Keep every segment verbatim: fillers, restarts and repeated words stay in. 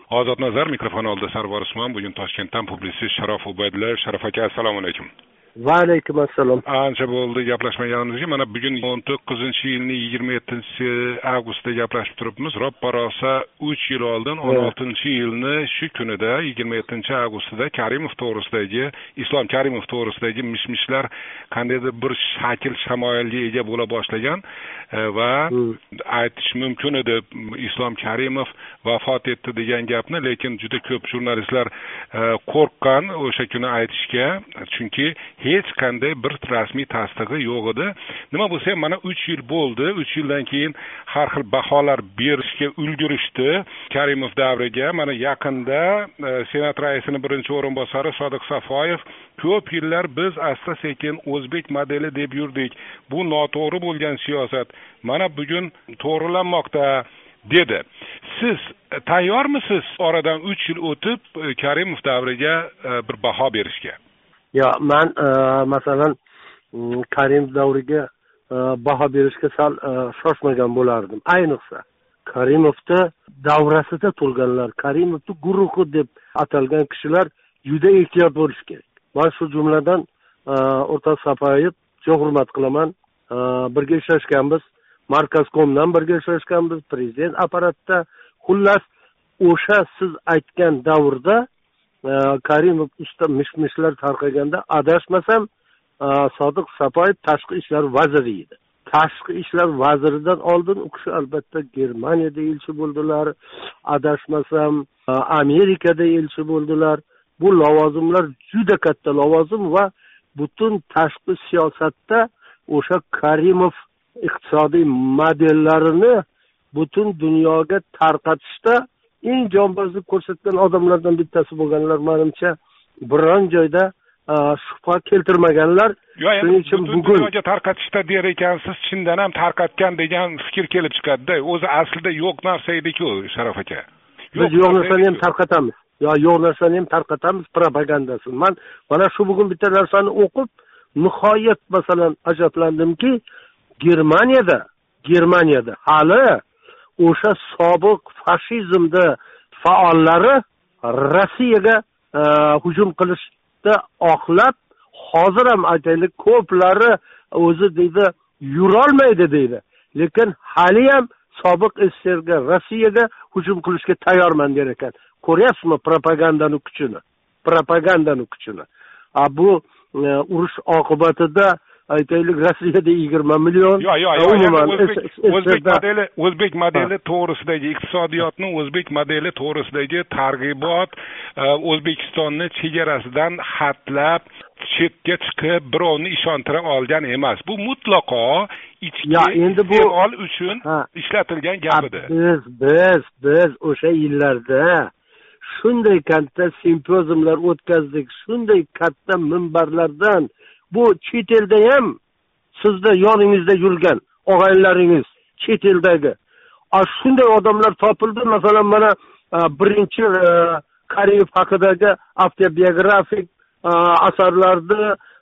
Ozod Nazar mikrofon oldida Sarvar Usmon. Bugun Toshkentdan publitsist Sharof Ubaydullayev. Sharof aka, assalomu alaykum. Va alaykum assalom. Ancha bo'ldi gaplashmaganimizga. Mana bugun o'n to'qqizinchi yilning yigirma yettinchi avgustida gaplashib turibmiz. Roppa-rosa uch yil oldin o'n oltinchi yilni shu kunida yigirma yettinchi avgustida Karimov to'g'risidagi, Islom Karimov to'g'risidagi mish-mishlar qandaydir bir shakl shamoyilga ega bo'la boshlagan va aytish mumkin edi Islom Karimov vafot etdi degan gapni, lekin juda ko'p jurnalistlar qo'rqqan o'sha kuni aytishga, chunki hech qanday bir rasmiy tasdig'i yo'q edi. Nima bo'lsa ham mana uch yil bo'ldi. uch yildan keyin har xil baholar berishga ulgurishdi. Karimov davriga mana yaqinda Senat raisining birinchi o'rinbosari Sodiq Safoyev ko'p yillar biz asta-sekin o'zbek modeli deb yurdik. Bu noto'g'ri bo'lgan siyosat mana bugun to'g'rilanmoqda dedi. Siz tayyormisiz oradan uch yil o'tib Karimov davriga bir baho berishga? Ya men e, masalan Karimov davriga e, baho berishga sal e, shoshmagan bo'lardim. Ayniqsa Karimovda davrasida turganlar, Karimovda guruhi deb atalgan kishilar juda ehtiyot bo'lish kerak. Men shu jumladan e, O'rtoq Safoyev juda hurmat qilaman. E, birga ishlashganmiz, Markazkomdan birga ishlashganmiz, prezident apparatida. Xullas, o'sha siz aytgan davrda Karimov usta mish-mishlar tarqaganda adashmasam Sodiq Safoyev tashqi ishlar vaziri edi. Tashqi ishlar vaziridan oldin u kishi albatta Germaniyada elchi bo'ldilar, adashmasam Amerikada elchi bo'ldilar. Bu lavozimlar juda katta lavozim va butun tashqi siyosatda o'sha Karimov iqtisodiy modellarini butun dunyoga tarqatishda eng jonbozlik ko'rsatgan odamlardan bittasi bo'lganlar, menimcha biron joyda shubha keltirmaganlar. Shuning uchun bugun dunyoga tarqatishda der ekansiz, chindan ham tarqatgan degan fikr kelib chiqadi-da. O'zi aslida yo'q narsa edi-ku, Sharof aka. Biz yo'q narsani ham tarqatamiz. Yo, yo'q narsani ham tarqatamiz, propagandasi. Men mana shu bugun bitta narsani o'qib, nihoyat masalan ajablandimki, Germaniyada, Germaniyada hali o'sha sobiq fashizmda faollari Rossiyaga hujum qilishda oqlab, hozir ham aytaylik ko'plari o'zi deydi yurolmaydi deydi. Lekin hali ham sobiq S S R ga, Rossiyaga hujum qilishga tayyorman der ekan. Ko'ryapsizmi propagandaning kuchini? Propagandaning kuchini. A bu urush oqibatida aytaylik Rossiyada yigirma million. Yo, yo, yo, o'zbek o'zbek modeli, o'zbek modeli to'g'risidagi iqtisodiyotning o'zbek modeli to'g'risidagi targ'ibot, O'zbekistonni chegarasidan xatlab chetga chiqib birovni ishontira olgan emas. Bu mutlaqo ichki iste'mol uchun ishlatilgan gap edi. Biz biz biz o'sha yillarda shunday katta simpoziumlar o'tkazdik, shunday katta minbarlardan bu chet elda ham sizda yoningizda yurgan og'aylaringiz chet eldagi shunday odamlar topildi. Masalan, mana birinchi Karimov haqidagi avtobiografik asarlarni,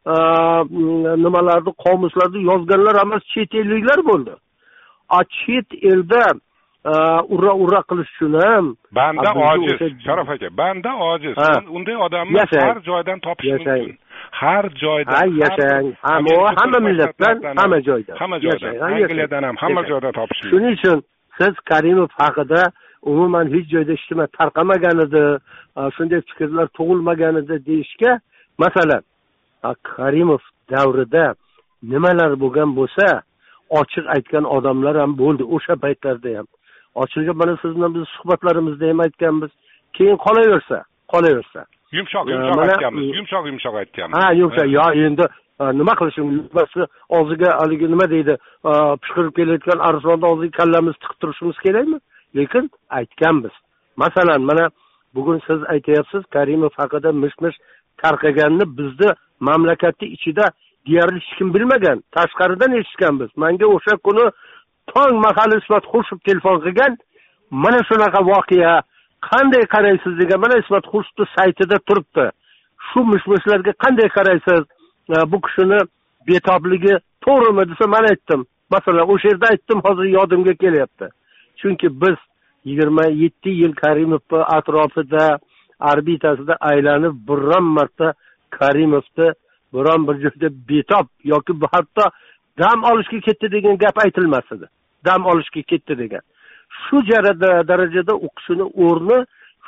nimalarni, qomuslarni yozganlar emas, chet elliklar bo'ldi. A chet elda ura ura qilish uchun ham banda ojiz, Sharof aka, banda ojiz. Unday odamni har joydan topish mumkin. Har joyda, ha, yashang, hamma hamma millatdan, hamma joyda, hamma joyda, Angliyadan ham hamma joyda topish mumkin. Shuning uchun siz Karimov haqida umuman hech joyda eshitma tarqamagan edi, shunday fikrlar tug'ilmagan edi deyishga, masalan, Karimov davrida nimalar bo'lgan bo'lsa, ochiq aytgan odamlar ham bo'ldi o'sha paytlarda ham. Ochiqga mana siz bilan biz suhbatlarimizda ham aytganmiz. Keyin qolaversa, qolaversa. Yumshoq yumshoq aytganmiz, yumshoq yumshoq aytganmiz. Ha, yumshoq. Yo, endi nima qilishim, bas og'ziga haligi nima deydi, pishqirib kelayotgan arslonni og'ziga kallamizni tiqib turishimiz kerakmi? Lekin aytganmiz. Masalan, mana bugun siz aytayapsiz, Karimov haqida mish-mish tarqaganini bizni mamlakatning ichida deyarli hech kim bilmagan, tashqaridan eshitganmiz. Menga o'sha kuni tong mahali Ismat Xurshid telefon qilgan, mana shunaqa voqea qanday qaraysiz degan, mana Ismat Xurshidning saytida turibdi. Shu mish-mishlarga qanday qaraysiz? Bu kishini betobligi to'g'rimi desa, men aytdim. Masalan, o'sha yerda aytdim, hozir yodimga kelyapti. Chunki biz yigirma yetti yil Karimovni atrofida orbitasida aylanib biron marta Karimovni biron bir joyda betob yoki hatto dam olishga ketdi degan gap aytilmas edi. Dam olishga ketdi degan. Shu darajada u kishini o'rni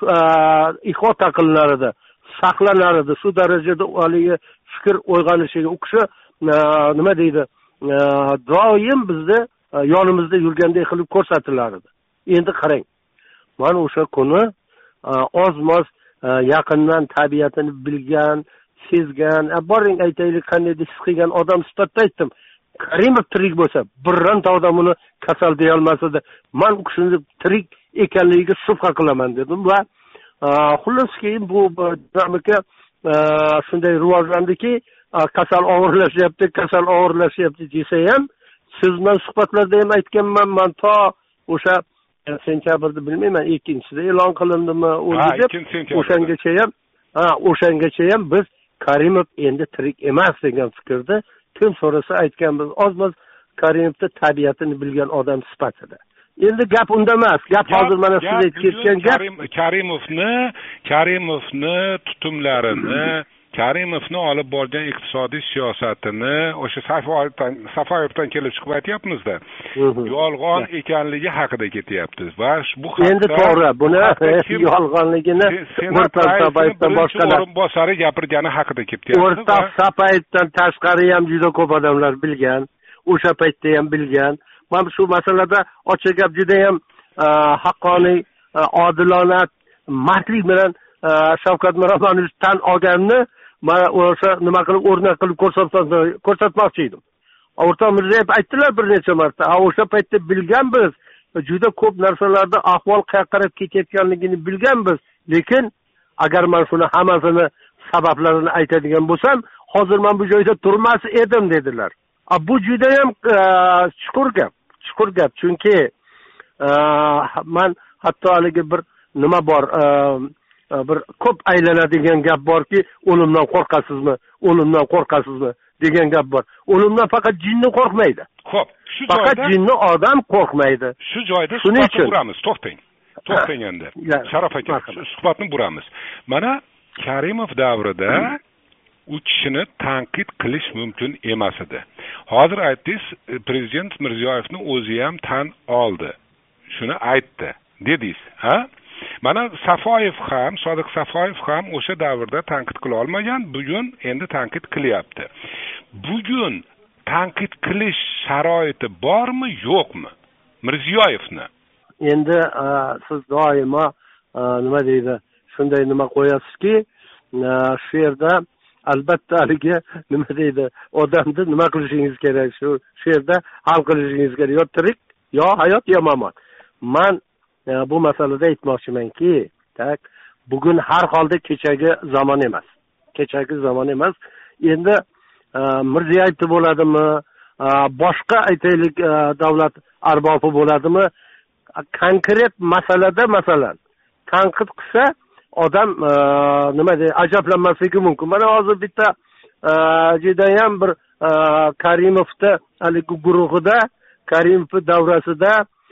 ihota qilinar edi, saqlanar edi. Shu darajada haligi fikr uyg'onishiga u kishi nima deydi, doim bizni yonimizda yurganday qilib ko'rsatilar edi. Endi qarang, mana o'sha kuni oz-moz yaqindan tabiatini bilgan, sezgan, boring aytaylik qanday his qilgan odam sifatida aytdim. Karimov tirik bo'lsa, bironta odam uni kasal deya olmas edi. Men u kishini tirik ekanligiga shubha qilaman dedim va xullas keyin bu dinamika shunday rivojlandiki, kasal og'irlashyapti, kasal og'irlashyapti desa ham, siz bilan suhbatlarda ham aytganman, men to o'sha sentyabrda bilmayman, ikkinchisida e'lon qilindimi, o'zi deb o'shangacha ham, ha, o'shangacha ham biz Karimov endi tirik emas degan fikrda kim so'rasa aytganmiz. Oz-moz Karimovni tabiatini bilgan odam sifatida. Endi gap unda emas. Gap hozir mana siz aytib ketgan gap Karimovni, Karimovni tutumlarini, Karimovni olib borgan iqtisodiy siyosatini o'sha Safoyevdan kelib chiqib aytyapmizda. Yolg'on ekanligi haqida ketyapmiz. Va bu haqda endi to'g'ri, buni yolg'onligini o'rtoq Safoyevdan boshqalar o'rinbosari gapirgani haqida ketyapmiz. O'rtoq Safoyevdan tashqari ham juda ko'p odamlar bilgan, o'sha paytda ham bilgan. Mana shu masalada ochiq gap juda ham haqqoniy, odilona, mardlik bilan Shavkat Miromonovich tan olganini mana o'sha nima qilib o'rnak qilib ko'rsatmoqchi edim. O'rtoq Mirziyoyev aytdilar bir necha marta, o'sha paytda bilganmiz, juda ko'p narsalarda ahvol qayerga qarab ketayotganligini bilganmiz, lekin agar men shuni hammasini sabablarini aytadigan bo'lsam, hozir men bu joyda turmas edim dedilar. Bu juda ham chuqur gap, chuqur gap, chunki men hatto haligi bir nima bor, bir ko'p aylanadigan gap borki, o'limdan qo'rqasizmi, o'limdan qo'rqasizmi degan gap bor. O'limdan faqat jinni qo'rqmaydi. Xo'p, shu joyda faqat jinni odam qo'rqmaydi. Shu joyda suhbatni buramiz, to'xtang. To'xtang endi. Sharof aka, suhbatni buramiz. Mana Karimov davrida u kishini tanqid qilish mumkin emas edi. Hozir aytdingiz, prezident Mirziyoyevni o'zi ham tan oldi. Shuni aytdi, dedingiz, ha? Mana Safoyev ham, Sodiq Safoyev ham o'sha davrda tanqid qila olmagan, bugun endi tanqid qilyapti. Bugun tanqid qilish sharoiti bormi, yo'qmi Mirziyoyevni? Endi siz doimo nima deydi, shunday nima qo'yasizki, shu yerda albatta haligi nima deydi, odamni nima qilishingiz kerak, shu shu yerda hal qilishingiz kerak, yo tirik, yo hayot, yo mamot. Men bu masalada aytmoqchimanki, tak, bugun har holda kechagi zamon emas. Kechagi zamon emas. Endi Mirziyoyev bo'ladimi, boshqa aytaylik davlat arbobi bo'ladimi, konkret masalada masalan tanqid qilsa odam nima deydi, ajablanmasligi mumkin. Mana hozir bitta juda ham bir Karimovda haligi guruhida, Karimov davrasida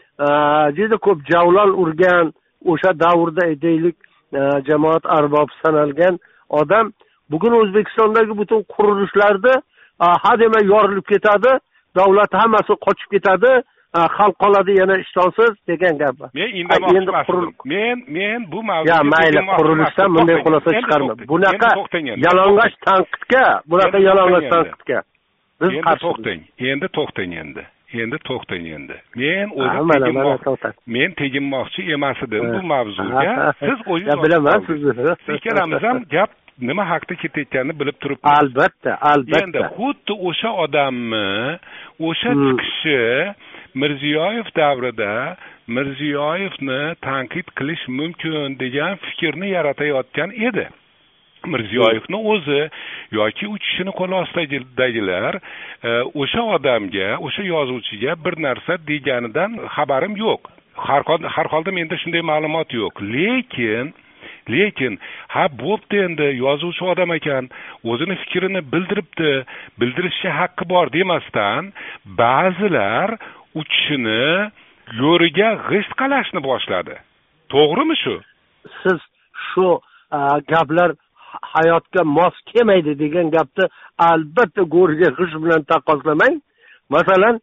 juda ko'p javlon urgan, o'sha davrda aytaylik jamoat arbobi sanalgan odam bugun O'zbekistondagi butun qurilishlarda hademay yorilib ketadi, davlat hammasi qochib ketadi, xalq qoladi yana ishtonsiz degan gap. Men indamoqchiman. Men men bu mavzuga ya mayli qurilishdan bunday xulosa chiqarma. Bunaqa yalang'och tanqidga, bunaqa yalang'och tanqidga biz to'xtang. Endi to'xtang endi. Endi to'xtang endi. Men o'zim men teginmoqchi emas edim bu mavzuga. Siz o'zingiz bilaman sizni. Ikkalamiz ham gap nima haqida ketayotganini bilib turibmiz. Albatta, albatta. Endi xuddi o'sha odamni, o'sha chiqishi Mirziyoyev davrida Mirziyoyevni tanqid qilish mumkin degan fikrni yaratayotgan edi. Mirziyoyevni o'zi yoki u kishini qo'l ostidagilar o'sha odamga, o'sha yozuvchiga bir narsa deganidan xabarim yo'q. Har holda menda shunday ma'lumot yo'q. Lekin lekin ha bo'pti, endi yozuvchi odam ekan, o'zini fikrini bildiribdi, bildirishga haqqi bor demasdan ba'zilar u kishini yo'riga g'isht qalashni boshladi. To'g'rimi shu? Siz shu gaplar hayotga mos kelmaydi degan gapni albatta go'riga g'isht bilan taqqoslamang. Masalan,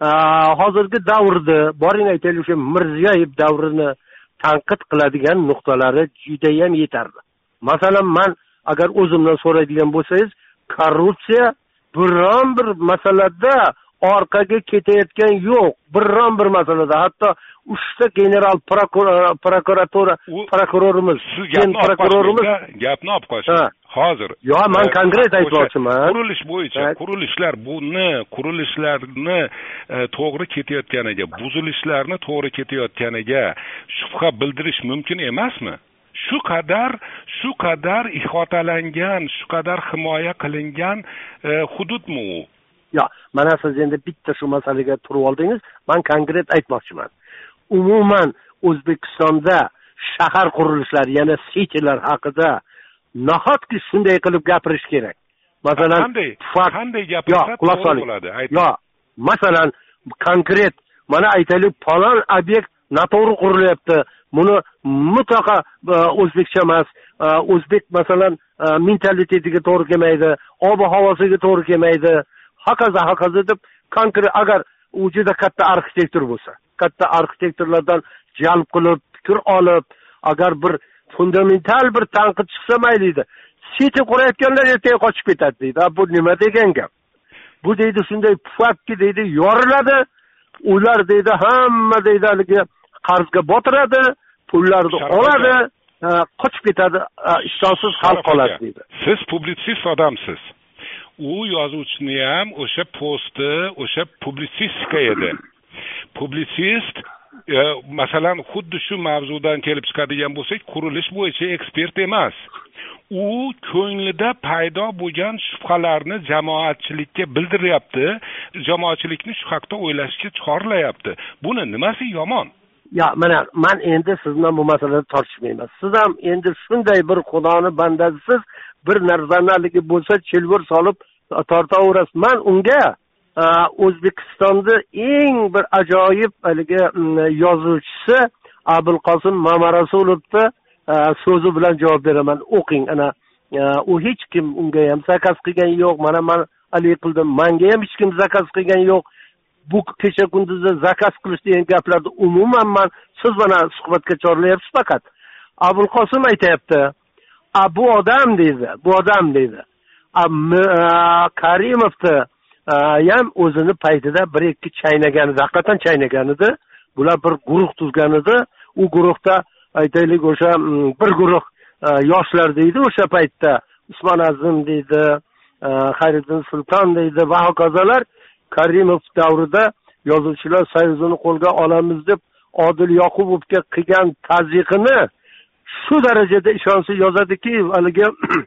hozirgi davrda boring aytaylik, o'sha Mirziyoyev davrini tanqid qiladigan nuqtalari juda ham yetarli. Masalan, men agar o'zimdan so'raydigan bo'lsangiz, korrupsiya biron bir masalada orqaga ketayotgan yo'q. Biron bir masalada, hatto uchta general prokuratura prokurorimiz, gen prokurorimiz gapni olib qo'ying. Hozir. Yo, men konkret aytmoqchiman. Qurilish bo'yicha, qurilishlar buni, qurilishlarni to'g'ri ketayotganiga, buzilishlarni to'g'ri ketayotganiga shubha bildirish mumkin emasmi? Shu qadar, shu qadar ihotalangan, shu qadar himoya qilingan hududmi u? Yo, mana siz endi bitta shu masalaga turib oldingiz. Men konkret aytmoqchiman. Umuman O'zbekistonda shahar qurilishlari, yana citylar haqida nahotki shunday qilib gapirish kerak. Masalan, qanday gapirsa to'g'ri bo'ladi? Yo, masalan, konkret mana aytaylik, falon obyekt noto'g'ri qurilyapti. Buni mutlaqo o'zbekcha emas, o'zbek masalan mentalitetiga to'g'ri kelmaydi, ob-havosiga to'g'ri kelmaydi. Hokazo, hokazo deb konkret, agar u juda katta arxitektor bo'lsa, katta arxitektorlardan jalb qilib, fikr olib, agar bir fundamental bir tanqid chiqsa mayli edi. Siti qurayotganlar ertaga qochib ketadi deydi. Bu nima degan gap? Bu deydi shunday pufakki deydi, yoriladi. Ular deydi hamma deydi haligi qarzga botiradi, pullarni oladi, qochib ketadi, ishonsiz xalq qoladi deydi. Siz publitsist odamsiz. U yozuvchini ham o'sha posti, o'sha publisistika edi. Publisist, e, masalan, xuddi shu mavzudan kelib chiqadigan bo'lsak, qurilish bo'yicha ekspert emas. U ko'nglida paydo bo'lgan shubhalarni jamoatchilikka bildiryapti, jamoatchilikni shu haqda o'ylashga chorlayapti. Buni nimasi yomon? Ya, mana men endi siz bilan bu masalada tortishmayman. Siz ham endi shunday bir Xudoni bandasiz, bir narzanaligi bo'lsa chilvir solib tortaverasiz. Men unga O'zbekistonda eng bir ajoyib haligi yozuvchisi Abulqosim Mamarasulovni so'zi bilan javob beraman. O'qing, ana u hech kim unga ham zakaz qilgan yo'q. Mana men alik qildim, menga ham hech kim zakaz qilgan yo'q. Bu kecha kunduzda zakaz qilish degan gaplarni umuman men siz bilan suhbatga chorlayapsiz faqat. Abulqosim aytayapti, "A bu odam deydi, bu odam deydi. Karimovni ham o'zini paytida bir ikki chaynagan edi, haqiqatan chaynagan edi. Bular bir guruh tuzgan edi. U guruhda aytaylik o'sha bir guruh yoshlar deydi o'sha paytda Usmon Azim deydi, Xayriddin Sulton deydi va hokazolar Karimov davrida yozuvchilar soyuzini qo'lga olamiz deb Odil Yoqubovga qilgan tazyiqini shu darajada ishonsiz yozadiki, haligi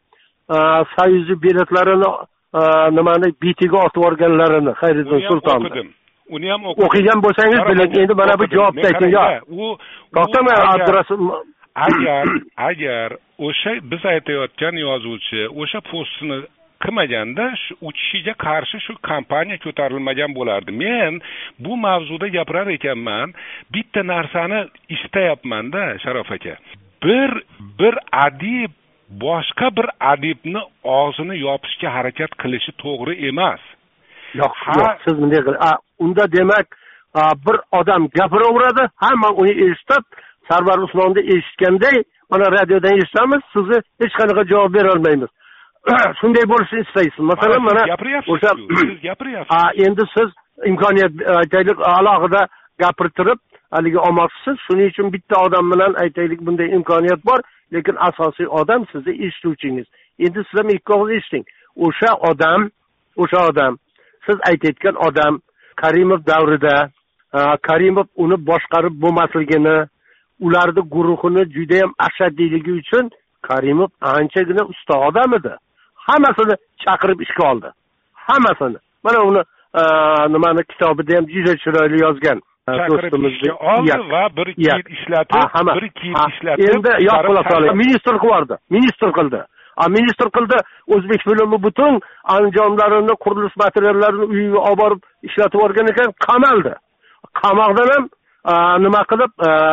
soyuzi biletlarini nimani bitiga otib yuborganlarini Xayriddin Sulton. Uni ham o'qigan bo'lsangiz biling, endi mana bu javobni ayting. Yo, to'xtamay Abdurasul, agar agar o'sha biz aytayotgan yozuvchi o'sha postini qilmaganda u kishiga qarshi shu kampaniya ko'tarilmagan bo'lardi. Men bu mavzuda gapirar ekanman, bitta narsani istayapman-da, Sharof aka. Bir bir adib boshqa bir adibni og'zini yopishga harakat qilishi to'g'ri emas. Yo'q, yo'q, siz bunday qil. Unda demak, bir odam gapiraveradi, hamma uni eshitib, Sarvar Usmonni eshitganday, mana radiodan eshitamiz, sizni hech qanaqa javob bera olmaymiz. Shunday bo'lishini istaysiz. Masalan, mana o'sha siz gapiryapsiz. Endi siz imkoniyat aytaylik alohida gapirtirib, haligi olmoqchisiz. Shuning uchun bitta odam bilan aytaylik bunday imkoniyat bor, lekin asosiy odam sizni eshituvchingiz. Endi siz ham ikki og'iz eshiting. O'sha odam, o'sha odam, siz aytayotgan odam Karimov davrida Karimov uni boshqarib bo'lmasligini, ularni guruhini juda ham ashaddiyligi uchun Karimov anchagina usta odam edi. Hammasini chaqirib ishga oldi. Hammasini. Mana uni nimani kitobida ham juda chiroyli yozgan. Do'stimizga oldi va bir yil ishlatib, bir yil ishlatib, endi yo'q bo'la soldi. Ministr qildi. Ministr qildi. A ministr qildi. O'zbek filmi butun anjomlarini, qurilish materiallarini uyiga olib borib ishlatib o'rgan ekan, qamaldi. Qamoqdan ham nima qilib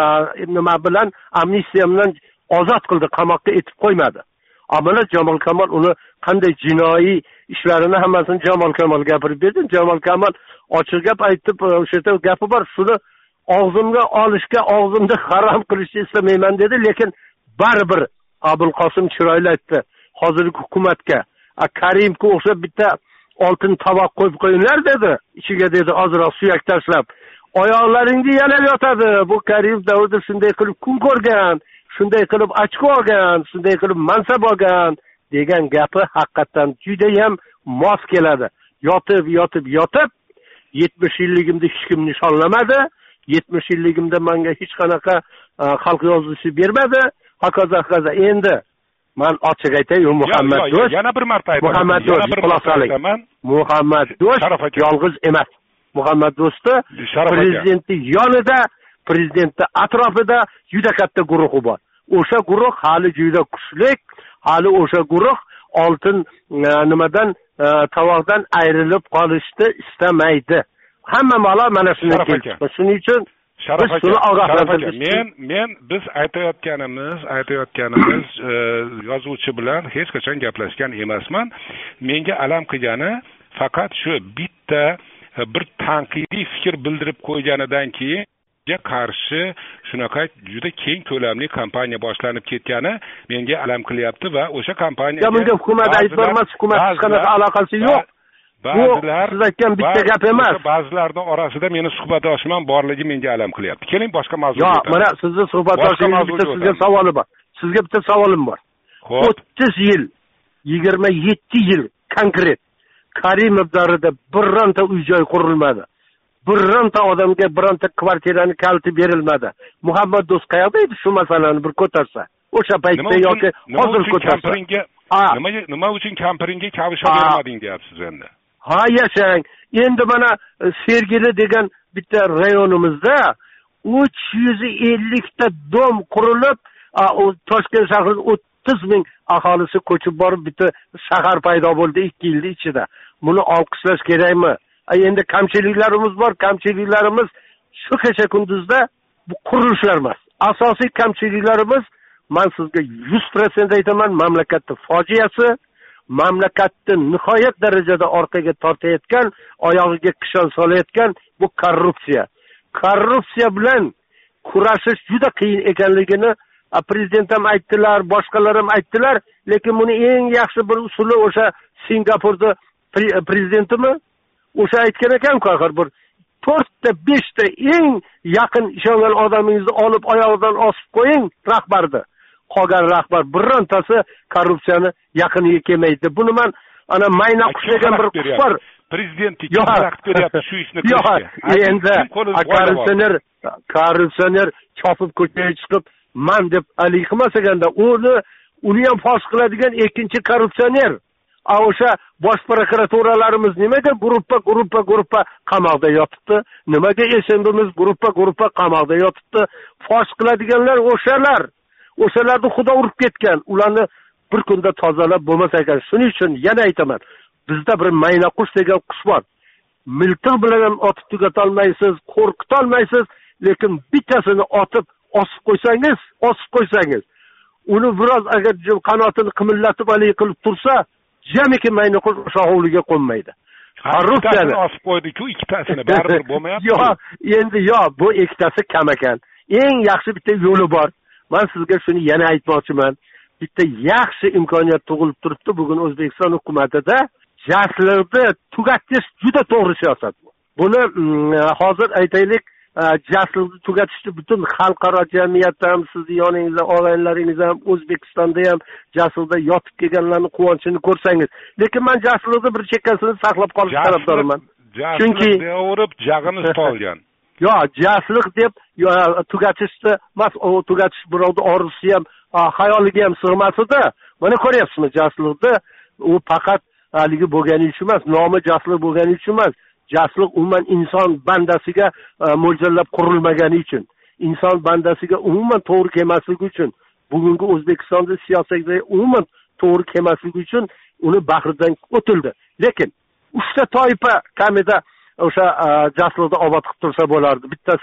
nima bilan amnistiya bilan ozod qildi, qamoqqa etib qo'ymadi. Ammo Jamol Kamol uni qanday jinoiy ishlarini hammasini Jamol Kamol gapirib berdi. Jamol Kamol ochiq gap aytib, o'sha yerda gapi bor, shuni og'zimga olishga, og'zimda harom qilishni istamayman dedi, lekin baribir Abul Qosim chiroyli aytdi. Hozirgi hukumatga Karimga o'xshab bitta oltin tovoq qo'yib qo'yinglar dedi. Ichiga dedi ozroq suyak tashlab. Oyoqlaringni yalab yotadi. Bu Karim davrida shunday qilib kun ko'rgan, shunday qilib ochko olgan, shunday qilib mansab olgan degan gapi haqiqatan juda ham mos keladi. Yotib, yotib, yotib yetmish yilligimda hech kim nishonlamadi. yetmish yilligimda menga hech qanaqa xalq yozuvchisi bermadi. Hokazo, hokazo. Endi men ochiq aytay, Muhammad Do'st. Yana bir marta aytaman. Muhammad Do'st xulosalik. Muhammad Do'st yolg'iz emas. Muhammad Do'stni prezidentning yonida, prezidentning atrofida juda katta guruhi bor. O'sha guruh hali juda kuchli, hali o'sha guruh oltin nimadan tovoqdan ayrilib qolishni istamaydi. Hamma ma'lum mana shunday keldi. Shuning uchun Sharaf aka, men men biz aytayotganimiz, aytayotganimiz yozuvchi bilan hech qachon gaplashgan emasman. Menga alam qilgani faqat shu bitta bir tanqidiy fikr bildirib qo'yganidan keyin qarshi shunaqa juda keng ko'lamli kampaniya boshlanib ketgani menga alam qilyapti va o'sha kampaniyaga bunga hukumat aytmas, hukumat hech qanaqa aloqasi yo'q. Ba'zilar siz aytgan bitta gap emas. Ba'zilarning orasida meni suhbatdoshim borligi menga alam qilyapti. Keling boshqa mavzuga. Yo'q, mana sizni suhbatdoshingiz bitta sizga savoli bor. Sizga bitta savolim bor. o'ttiz yil, yigirma yetti yil konkret Karimov davrida birorta uy-joy qurilmadi. Birorta odamga birorta kvartirani kaliti berilmadi. Muhammad Do'st qayerda edi shu masalani bir ko'tarsa? O'sha paytda yoki hozir ko'tarsa. Nima nima uchun kampiringa kavsha bermading deyapsiz endi? Ha, yashang. Endi mana Sergeli degan bitta rayonimizda uch yuz ellik ta dom qurilib, Toshkent shahrida o'ttiz ming aholisi ko'chib borib bitta shahar paydo bo'ldi ikki yil ichida. Buni olqishlash kerakmi? Endi kamchiliklarimiz bor, kamchiliklarimiz shu kecha kunduzda bu qurilishlar emas. Asosiy kamchiliklarimiz, men sizga yuz foiz aytaman, mamlakatning fojiasi, mamlakatni nihoyat darajada orqaga tortayotgan, oyog'iga qishon solayotgan bu korrupsiya. Korrupsiya bilan kurashish juda qiyin ekanligini prezident ham aytdilar, boshqalar ham aytdilar, lekin buni eng yaxshi bir usuli o'sha Singapurda prezidentimi o'sha aytgan ekan-ku, axir bir to'rtta beshta eng yaqin ishongan odamingizni olib oyog'idan osib qo'ying rahbarni. Qolgan rahbar birontasi korrupsiyani yaqiniga kelmaydi. Buni men ana mayna qush degan bir qush bor. Prezidentga xalaqit beryapti shu ishni qilishga. Yo'q, endi korrupsioner, korrupsioner chopib ko'chaga chiqib man deb alik qilmasaganda, uni uni ham fosh qiladigan ikkinchi korrupsioner. A o'sha bosh prokuraturalarimiz nimaga gruppa gruppa gruppa qamoqda yotibdi? Nimaga esendimiz gruppa gruppa qamoqda yotibdi? Fosh qiladiganlar o'shalar. O'shalarni xudo urib ketgan. Ularni bir kunda tozalab bo'lmas ekan. Shuning uchun yana aytaman. Bizda bir mayna qush degan qush bor. Miltiq bilan ham otib tugata olmaysiz, qo'rqita olmaysiz, lekin bittasini otib osib qo'ysangiz, osib qo'ysangiz, uni biroz agar qanotini qimillatib olay qilib tursa, jamiki mayna qush o'sha hovliga qo'nmaydi. Korrupsiyani osib qo'ydi-ku, ikkitasini baribir bo'lmayapti. Yo'q, endi yo'q, bu ikkitasi kam ekan. Eng yaxshi bitta yo'li bor. Men sizga shuni yana aytmoqchiman. Bitta yaxshi imkoniyat tug'ilib turibdi bugun O'zbekiston hukumatida. Jaslikni tugatish juda to'g'ri siyosat bu. Buni hozir aytaylik, jaslikni tugatishni butun xalqaro jamiyat ham, sizning yoningizda og'aynilaringiz ham, O'zbekistonda ham jaslikda yotib kelganlarning quvonchini ko'rsangiz. Lekin men jaslikni bir chekkasini saqlab qolish tarafdoriman. Chunki urib jag'ini tolgan. Yo'q, jaslik deb tugatishni, mas o tugatish birovning orzusi ham, xayoliga ham sig'masdi. Mana ko'ryapsizmi, jaslikni u faqat haligi bo'lgani uchun emas, nomi jaslik bo'lgani uchun emas. Jaslik umuman inson bandasiga mo'ljallab qurilmagani uchun, inson bandasiga umuman to'g'ri kelmasligi uchun, bugungi O'zbekistonda siyosatga umuman to'g'ri kelmasligi uchun uni bahridan o'tildi. Lekin uchta toifa kamida o'sha jaslikni obod qilib tursa bo'lardi. Bittasi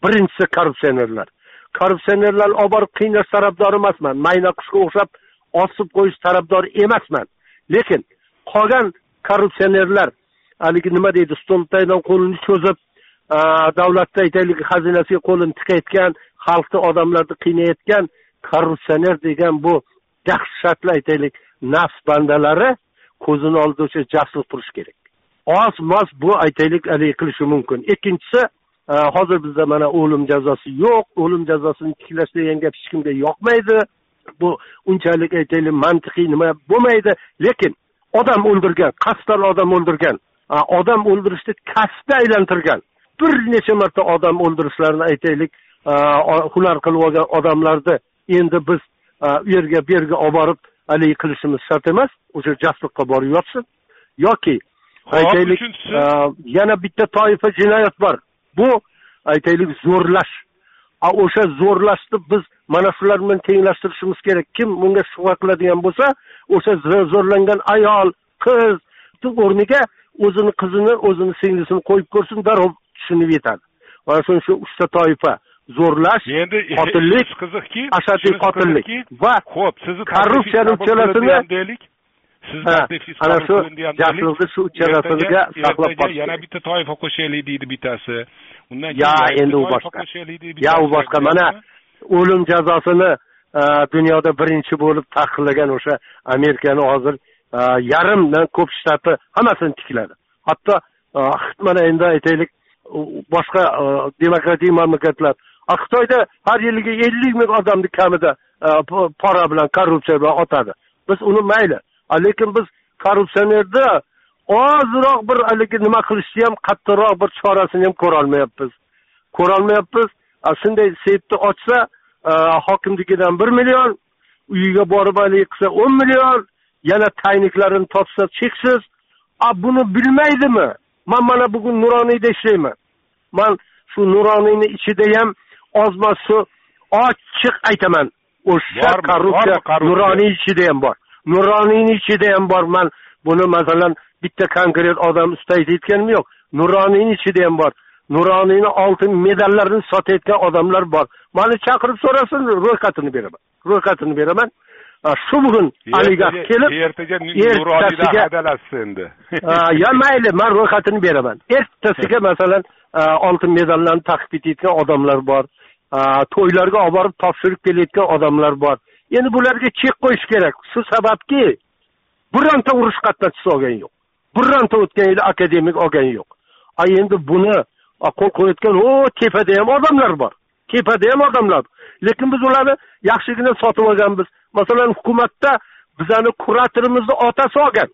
birinchisi korrupsionerlar. Korrupsionerlar olib borib qiynash tarafdori emasman. Mayna qushga o'xshab osib qo'yish tarafdori emasman. Lekin qolgan korrupsionerlar haligi nima deydi, stoltaydan qo'lini cho'zib, davlatda aytaylik xazinasiga qo'lini tiqayotgan, xalqni, odamlarni qiynayotgan korrupsioner degan bu dahshatli aytaylik nafs bandalari ko'zini oldida o'sha jasur turish kerak. Oz moz bu aytaylik haligi qilishi mumkin. Ikkinchisi, hozir bizda mana o'lim jazosi yo'q, o'lim jazosini tiklash degan gap hech kimga yoqmaydi. Bu unchalik aytaylik mantiqiy nima bo'lmaydi, lekin odam o'ldirgan, qasddan odam o'ldirgan, odam o'ldirishni kasbga aylantirgan, bir necha marta odam o'ldirishlarni aytaylik hunar qilib olgan odamlarni endi biz u yerga bu yerga olib borib haligi qilishimiz shart emas, o'sha jasliqqa borib yotsin. Yoki aytaylik yana bitta toifa jinoyat bor. Bu aytaylik zo'rlash. O'sha zo'rlashni biz mana shular bilan tenglashtirishimiz kerak. Kim bunga shubha qiladigan bo'lsa, o'sha zo'rlangan ayol, qiz o'rniga o'zini qizini, o'zini singlisini qo'yib ko'rsin, darrov tushunib yetadi. Mana shu uchta toifa: zo'rlash, qotillik, ashaddiy qotillik va korrupsiya uchalasini deylik. Siz ana shu jasliqni shu uchalasiga saqlab qolish. Yana bitta toifa qo'shaylik deydi bittasi. Undan keyin endi u boshqa. Ya u boshqa. Mana o'lim jazosini dunyoda birinchi bo'lib taqiqlagan o'sha Amerikani hozir yarimdan ko'p shtati hammasini tikladi. Hatto mana endi aytaylik boshqa demokratik mamlakatlar, Xitoyda har yiliga ellik ming odamni kamida pora bilan, korrupsiya bilan otadi. Biz uni mayli, lekin biz korrupsionerda ozroq bir haligi nima qilishni ham, qattiqroq bir chorasini ham ko'ra olmayapmiz. Ko'ra olmayapmiz. Shunday saytni ochsa, hokimligidan bir million, uyiga borib haligi qilsa o'n million, yana tayniklarini topsa cheksiz. A buni bilmaydimi? Men mana bugun Nuroniyda ishlayman. Men shu Nuroniyning ichida ham ozmas shu ochiq aytaman. O'sha korrupsiya Nuroniy ichida ham bor. Nuroniyning ichida ham bor. Men buni masalan bitta konkret odam ustaydi aytganim yo'q. Nuroniyning ichida ham bor. Nuroniyning oltin medallarini sotayotgan odamlar bor. Meni chaqirib so'rasin, ro'yxatini beraman. Ro'yxatini beraman. Shu bugun oligarx kelib, ertaga Nuroniyda hadalasiz endi. Ya mayli, men ro'yxatini beraman. Ertasiga masalan oltin medallarni taqib ketayotgan odamlar bor. To'ylarga olib borib topshirib kelayotgan odamlar bor. Endi bularga chek qo'yish kerak. Shu sababki bironta urush qatnashchisi olgan yo'q. Bironta o'tgan yil akademik olgan yo'q. A endi buni qo'l qo'yayotgan o tepada ham odamlar bor. Tepada ham odamlar. Lekin biz ularni yaxshigina sotib olganmiz. Masalan, hukumatda bizani kuratorimizni otasi olgan.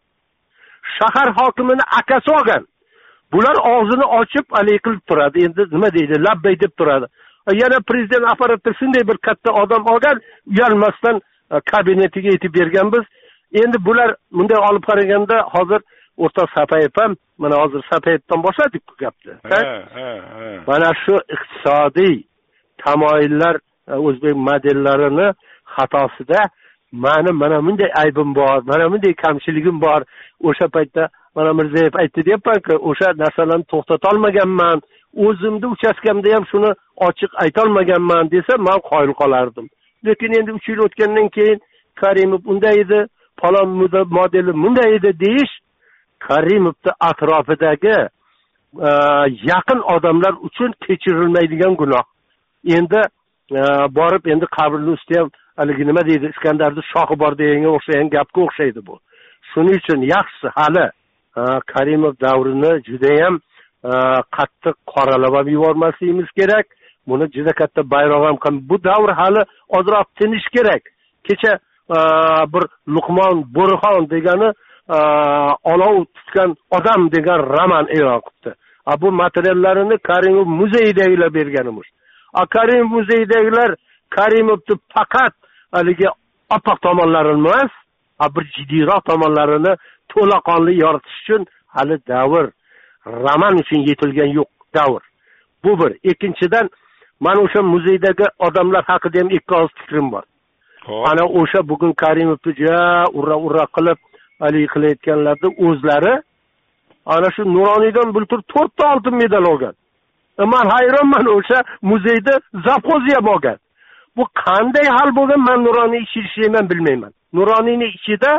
Shahar hokimining akasi olgan. Bular og'zini ochib haligi qilib turadi. Endi nima deydi? Labbay deb turadi. Yana prezident apparatida shunday bir katta odam olgan, uyalmasdan kabinetiga yetib berganmiz. Endi bular bunday olib qaraganda hozir o'rta Sapayev ham, mana hozir Sapayevdan boshladik bu gapni. Mana shu iqtisodiy tamoyillar o'zbek modellarini xatosida meni mana bunday aybim bor, mana bunday kamchiligim bor. O'sha paytda mana Mirzayev aytdi deyapman-ku, o'sha narsalarni to'xtata olmaganman. O'zimni uchastkamda ham shuni ochiq ayta olmaganman desa, men qoyil qolardim. Lekin endi uch yil o'tgandan keyin Karimov unday edi, falon modeli bunday edi deyish Karimovning atrofidagi yaqin odamlar uchun kechirilmaydigan gunoh. Endi borib endi qabrning ustiga ham haligi nima deydi, Iskandarning shohi bor deganga o'xshagan gapga o'xshaydi bu. Shuning uchun yaxshisi hali Karimov davrini juda ham qattiq qoralab yubormasligimiz kerak. Buni juda katta bayroq ham qilib, bu davr hali ozroq tinish kerak. Kecha bir Luqmon Bo'rixon degani olov tutgan odam degan roman e'lon qildi. Bu materiallarini Karimov muzeyidagilar berganimiz. Karimov muzeyidagilar Karimovni faqat haligi oppoq tomonlarini emas, bir jiddiyroq tomonlarini to'laqonli yoritish uchun hali davr roman uchun yetilgan yo'q davr. Bu bir. Ikkinchidan, mana o'sha muzeydagi odamlar haqida ham ikki og'iz fikrim bor. Ana o'sha bugun Karimovni ja urra-urra qilib haligi qilayotganlarning o'zlari ana shu Nuroniydan bultur to'rtta oltin medal olgan. man hayronman, o'sha muzeyda zavxoz ham olgan. Bu qanday hal bo'lgan, men nuroniy ishini ham bilmayman. Nuroniyning ichida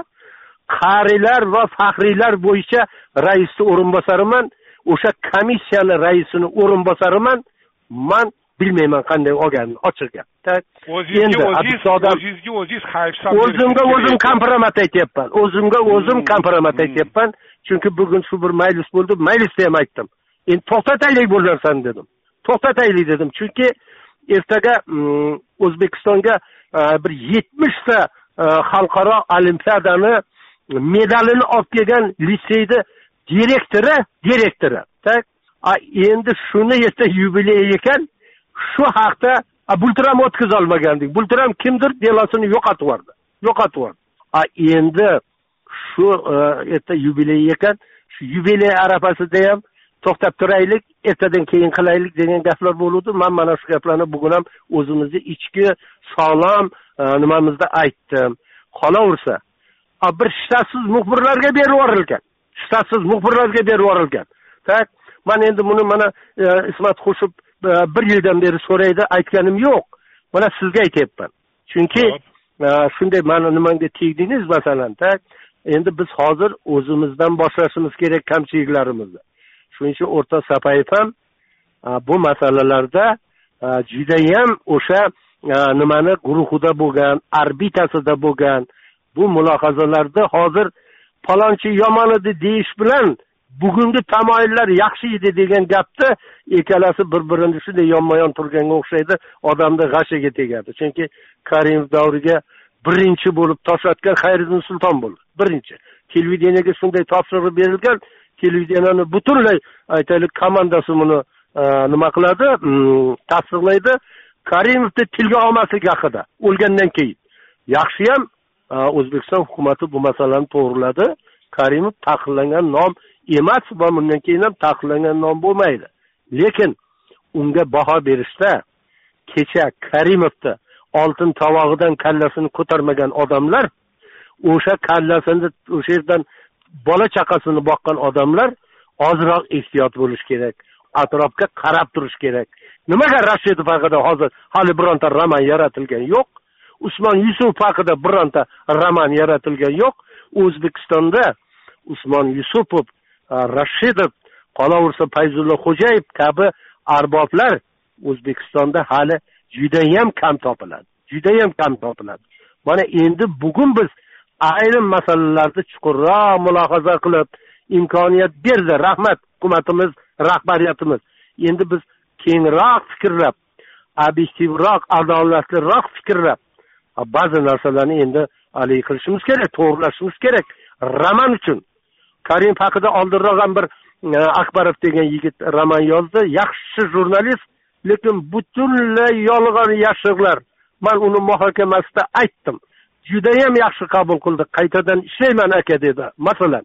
qarilar va faxriylar bo'yicha raisning o'rinbosariman, o'sha komissiyani raisini o'rinbosariman. Men bilmayman qanday olganini, ochiq gap. O'zingizga o'zingiz, o'zingizga o'zingiz hayfsan. O'zimga o'zim kompromat aytyapman. O'zimga o'zim kompromat aytyapman. Chunki bugun shu bir majlis bo'ldi, majlisda ham aytdim. Endi to'xtataylik bu narsani dedim. To'xtataylik dedim. Chunki ertaga O'zbekistonga bir yetmish ta xalqaro olimpiadani medalini olib kelgan liseyda direktori, direktori. Tak? Endi shuni erta yubiley ekan, shu haqda bultiram o'tkiz olmagandik. Bultiram kimdir delosini yo'qotib yubordi. Yo'qotib yubordi. Endi shu erta yubiley ekan, shu yubiley arafasida ham to'xtab turaylik, ertadan keyin qilaylik degan gaplar bo'ldi. Men mana shu gaplarni bugun ham o'zimizni ichki sog'lom nimamizda aytdim. Qolaversa, bir shtatsiz muxbirlarga berib yuborilgan. Shtatsiz muxbirlarga berib yuborilgan. Tak? Men endi buni mana Ismat Xushib bir yildan beri so'raydi, aytganim yo'q. Mana sizga aytyapman. Chunki shunday mana nimaga tegdingiz masalan, tak? Endi biz hozir o'zimizdan boshlashimiz kerak kamchiliklarimizni. Shuning uchun o'rta Sapayev ham bu masalalarda juda ham o'sha nimani guruhida bo'lgan, orbitasida bo'lgan, bu mulohazalarda hozir palonchi yomon edi deyish bilan bugungi tamoyillar yaxshi edi degan gapda ikkalasi bir-birini shunday yonma-yon turganga o'xshaydi, odamni g'ashiga tegadi. Chunki Karimov davriga birinchi bo'lib toshlatgan Xayriddin Sulton bo'ldi. Birinchi. Televideniyega shunday topshiriq berilgan, televideniyani butunlay aytaylik komandasi buni nima qiladi, tasdiqlaydi. Karimovni tilga olmaslik haqida o'lgandan keyin. Yaxshi ham O'zbekiston hukumatı bu masalani to'g'riladi. Karimov taqiqlangan nom emas va bundan keyin ham taqiqlangan nom bo'lmaydi. Lekin unga baho berishda kecha Karimovni oltin tovog'idan kallasini ko'tarmagan odamlar, o'sha kallasini o'sha yerdan bola chaqasini boqqan odamlar ozroq ehtiyot bo'lish kerak. Atrofga qarab turish kerak. Nimaga Rashidov haqida hozir hali bironta roman yaratilgan yo'q? Usmon Yusuf haqida bironta roman yaratilgan yo'q. O'zbekistonda Usmon Yusupov, Rashidov, qolaversa Fayzulla Xo'jayev kabi arboblar O'zbekistonda hali juda ham kam topiladi. Juda ham kam topiladi. Mana endi bugun biz ayrim masalalarda chuqurroq mulohaza qilib, imkoniyat berdi. Rahmat hukumatimiz, rahbariyatimiz. Endi biz kengroq fikrlab, obyektivroq, adolatliroq fikrlab, ba'zi narsalarni endi hal qilishimiz kerak, to'g'rilashimiz kerak. Roman uchun Karim haqida oldinroq ham bir Akbarov degan yigit roman yozdi. Yaxshi jurnalist, lekin butunlay yolg'on yashiqlar. Men uni muhokamasida aytdim. Juda ham yaxshi qabul qildi. Qaytadan ishlayman aka dedi. Masalan,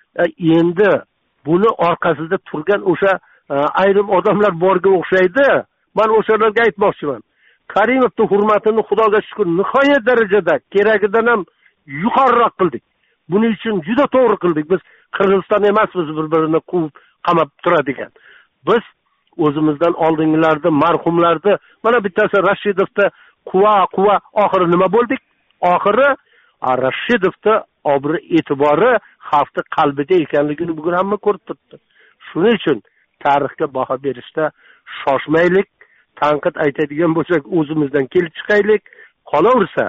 endi buni orqasida turgan o'sha ayrim odamlar borga o'xshaydi. Men o'shalarga aytmoqchiman. Karimovning hurmatini Xudoga shukr nihoyat darajada keragidan ham yuqoriroq qildik. Buning uchun juda to'g'ri qildik. Biz Qirg'iziston emasmiz bir-birini quvib qamab turadigan. Biz o'zimizdan oldingilarni, marhumlarni, mana bittasi Rashidovda quva-quva oxiri nima bo'ldik? Oxiri Rashidovda obro' e'tibori xalqning qalbida ekanligini bugun hamma ko'rib turibdi. Shuning uchun tarixga baho berishda shoshmaylik. Tanqid aytadigan bo'lsak, o'zimizdan kelib chiqaylik. Qolaversa,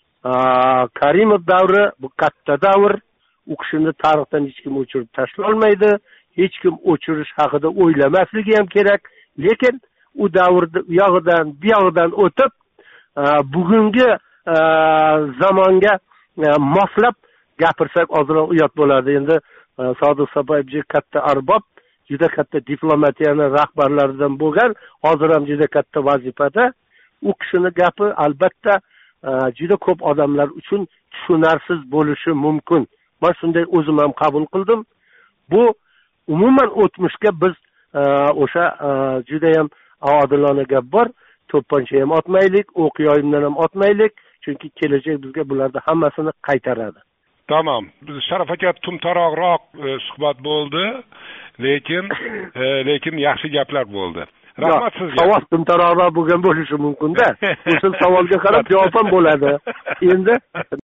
Karimov davri bu katta davr. U kishini tarixdan hech kim o'chirib tashlolmaydi. Hech kim o'chirish haqida o'ylamasligi ham kerak. Lekin u davrda u yog'idan, bu yog'idan o'tib, bugungi zamonga moslab gapirsak ozroq uyat bo'ladi. Endi Sodiq Sapayev katta arbob, juda katta diplomatiyani rahbarlaridan bo'lgan, hozir ham juda katta vazifada. U kishini gapi albatta juda ko'p odamlar uchun tushunarsiz bo'lishi mumkin. Men shunday o'zim ham qabul qildim. Bu umuman o'tmishga biz o'sha juda ham odilona gap bor. To'pponcha ham otmaylik, o'q yoyimdan ham otmaylik, chunki kelajak bizga bularni hammasini qaytaradi. Tamam. Biz Sharaf aka tumtaroqroq suhbat bo'ldi, lekin lekin yaxshi gaplar bo'ldi. Rahmat sizga. Savol timtaroqroq bo'lgan bo'lishi mumkin-da. O'sha savolga qarab javob ham bo'ladi. Endi